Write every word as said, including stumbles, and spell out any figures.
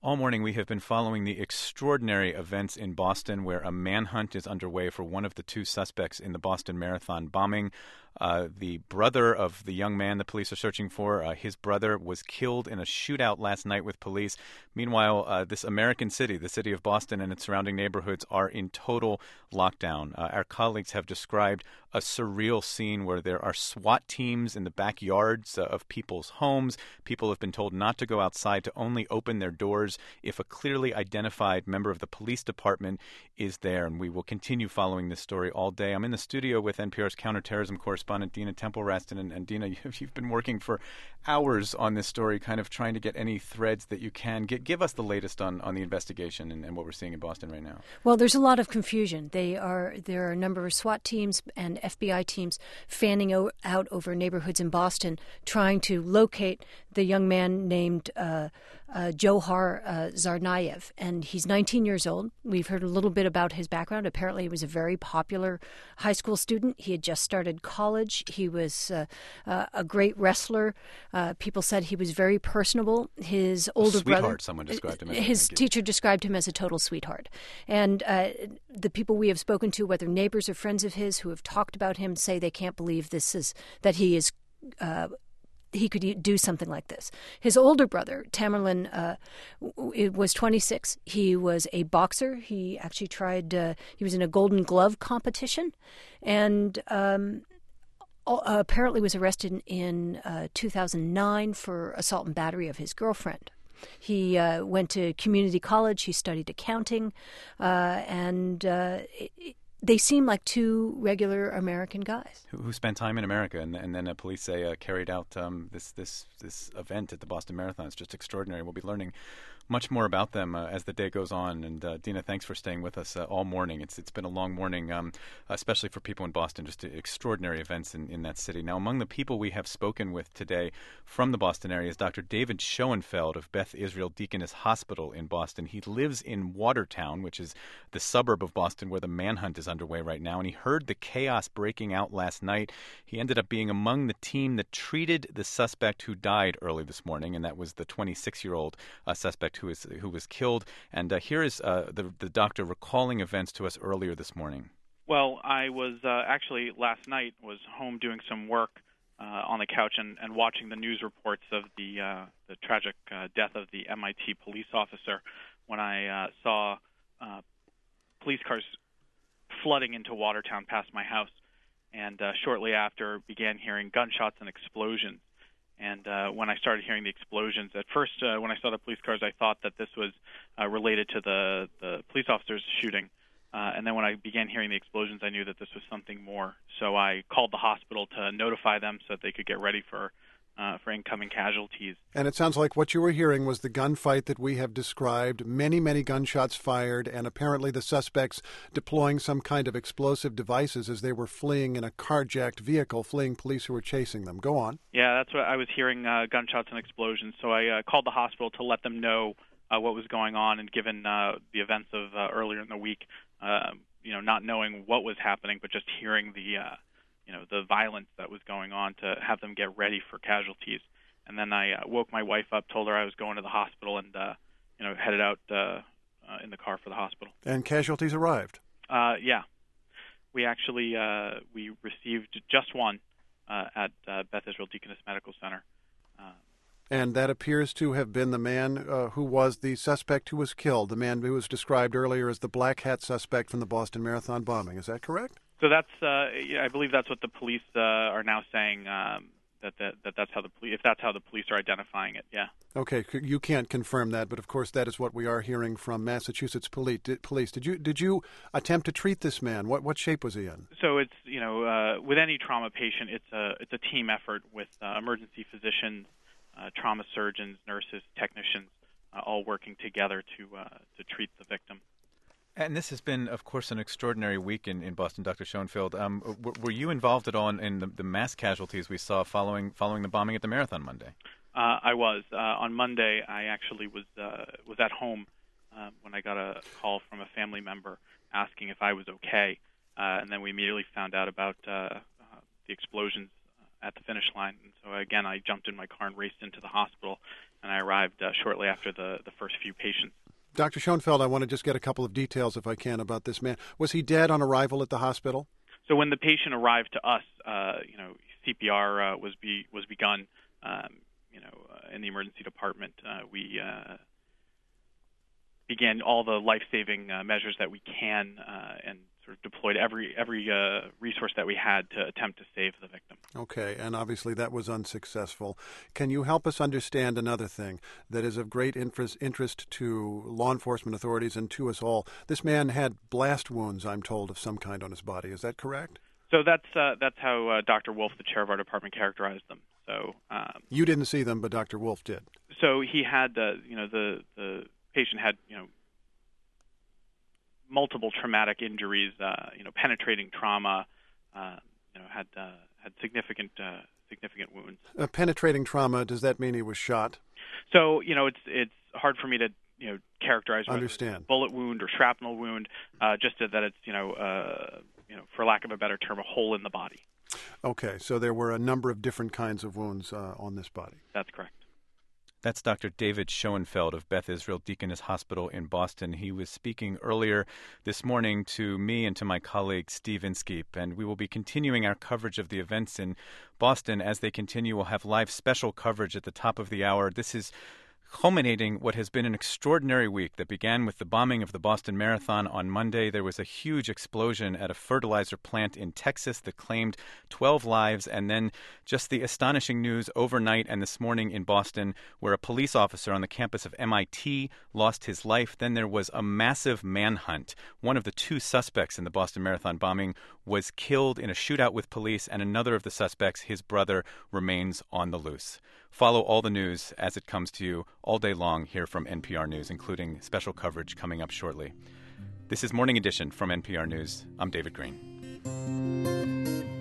All morning, we have been following the extraordinary events in Boston where a manhunt is underway for one of the two suspects in the Boston Marathon bombing. Uh, the brother of the young man the police are searching for, uh, his brother was killed in a shootout last night with police. Meanwhile, uh, this American city, the city of Boston and its surrounding neighborhoods, are in total lockdown. Uh, our colleagues have described a surreal scene where there are SWAT teams in the backyards uh, of people's homes. People have been told not to go outside, to only open their doors if a clearly identified member of the police department is there. And we will continue following this story all day. I'm in the studio with N P R's counterterrorism correspondent Dina Temple-Raston. And, and Dina, you've, you've been working for hours on this story, kind of trying to get any threads that you can. Get, give us the latest on, on the investigation and, and what we're seeing in Boston right now. Well, there's a lot of confusion. They are There are a number of SWAT teams and F B I teams fanning o- out over neighborhoods in Boston, trying to locate the young man named uh, uh, Johar uh, Tsarnaev. And he's nineteen years old. We've heard a little bit about his background. Apparently, he was a very popular high school student. He had just started college. He was uh, uh, a great wrestler. Uh, people said he was very personable. His older sweetheart, brother, someone described him as. His teacher described him as a total sweetheart. And uh, the people we have spoken to, whether neighbors or friends of his who have talked about him, say they can't believe this is that he is. Uh, he could do something like this. His older brother, Tamerlan, uh, was twenty-six. He was a boxer. He actually tried, uh, he was in a Golden Glove competition, and um, apparently was arrested in uh, two thousand nine for assault and battery of his girlfriend. He uh, went to community college. He studied accounting, uh, and uh, it, they seem like two regular American guys who, who spent time in America, and, and then uh, police say uh, carried out um, this this this event at the Boston Marathon. It's just extraordinary. We'll be learning much more about them uh, as the day goes on. And uh, Dina, thanks for staying with us uh, all morning. It's it's been a long morning, um, especially for people in Boston. Just extraordinary events in, in that city. Now, among the people we have spoken with today from the Boston area is Doctor David Schoenfeld of Beth Israel Deaconess Hospital in Boston. He lives in Watertown, which is the suburb of Boston where the manhunt is underway right now. And he heard the chaos breaking out last night. He ended up being among the team that treated the suspect who died early this morning, and that was the twenty-six-year-old uh, suspect who is who was killed. And uh, here is uh, the, the doctor recalling events to us earlier this morning. Well, I was uh, actually last night was home doing some work uh, on the couch and, and watching the news reports of the uh, the tragic uh, death of the M I T police officer when I uh, saw uh, police cars flooding into Watertown past my house, and uh, shortly after began hearing gunshots and explosions. And uh, when I started hearing the explosions, at first uh, when I saw the police cars, I thought that this was uh, related to the, the police officers shooting. Uh, and then when I began hearing the explosions, I knew that this was something more. So I called the hospital to notify them so that they could get ready for Uh, for incoming casualties. And it sounds like what you were hearing was the gunfight that we have described, many, many gunshots fired, and apparently the suspects deploying some kind of explosive devices as they were fleeing in a carjacked vehicle, fleeing police who were chasing them. Go on. Yeah, that's what I was hearing, uh, gunshots and explosions. So I uh, called the hospital to let them know uh, what was going on, and given uh, the events of uh, earlier in the week, uh, you know, not knowing what was happening, but just hearing the uh, you know, the violence that was going on, to have them get ready for casualties. And then I uh, woke my wife up, told her I was going to the hospital, and, uh, you know, headed out uh, uh, in the car for the hospital. And casualties arrived? Uh, yeah. We actually, uh, we received just one uh, at uh, Beth Israel Deaconess Medical Center. Uh, and that appears to have been the man uh, who was the suspect who was killed, the man who was described earlier as the black hat suspect from the Boston Marathon bombing. Is that correct? So that's, uh, I believe that's what the police uh, are now saying. Um, that, that that that's how the police, if that's how the police are identifying it, yeah. Okay, you can't confirm that, but of course that is what we are hearing from Massachusetts police. Did, police. Did you did you attempt to treat this man? What what shape was he in? So it's you know uh, with any trauma patient, it's a it's a team effort with uh, emergency physicians, uh, trauma surgeons, nurses, technicians, uh, all working together to uh, to treat the victim. And this has been, of course, an extraordinary week in, in Boston, Doctor Schoenfeld. Um, w- were you involved at all in, in the, the mass casualties we saw following following the bombing at the Marathon Monday? Uh, I was. Uh, on Monday, I actually was uh, was at home uh, when I got a call from a family member asking if I was okay. Uh, and then we immediately found out about uh, uh, the explosions at the finish line. And so again, I jumped in my car and raced into the hospital, and I arrived uh, shortly after the, the first few patients. Doctor Schoenfeld, I want to just get a couple of details, if I can, about this man. Was he dead on arrival at the hospital? So when the patient arrived to us, uh, you know, C P R uh, was be was begun. Um, you know, uh, in the emergency department, uh, we uh, began all the life-saving uh, measures that we can, uh, and sort of deployed every every uh, resource that we had to attempt to save the victim. Okay, and obviously that was unsuccessful. Can you help us understand another thing that is of great interest, interest to law enforcement authorities and to us all? This man had blast wounds, I'm told, of some kind on his body. Is that correct? So that's uh, that's how uh, Doctor Wolf, the chair of our department, characterized them. So um, you didn't see them, but Doctor Wolf did. So he had, uh, you know, the the patient had, you know, multiple traumatic injuries, uh, you know, penetrating trauma, uh, you know, had uh, had significant uh, significant wounds. Uh, penetrating trauma, does that mean he was shot? So, you know, it's it's hard for me to, you know, characterize whether Understand. it's a bullet wound or shrapnel wound, uh, just that it's, you know, uh, you know, for lack of a better term, a hole in the body. Okay, so there were a number of different kinds of wounds uh, on this body. That's correct. That's Doctor David Schoenfeld of Beth Israel Deaconess Hospital in Boston. He was speaking earlier this morning to me and to my colleague Steve Inskeep, and we will be continuing our coverage of the events in Boston. As they continue, we'll have live special coverage at the top of the hour. This is culminating what has been an extraordinary week that began with the bombing of the Boston Marathon on Monday. There was a huge explosion at a fertilizer plant in Texas that claimed twelve lives, and then just the astonishing news overnight and this morning in Boston where a police officer on the campus of M I T lost his life. Then there was a massive manhunt. One of the two suspects in the Boston Marathon bombing was killed in a shootout with police, and another of the suspects, his brother, remains on the loose. Follow all the news as it comes to you all day long here from N P R News, including special coverage coming up shortly. This is Morning Edition from N P R News. I'm David Green.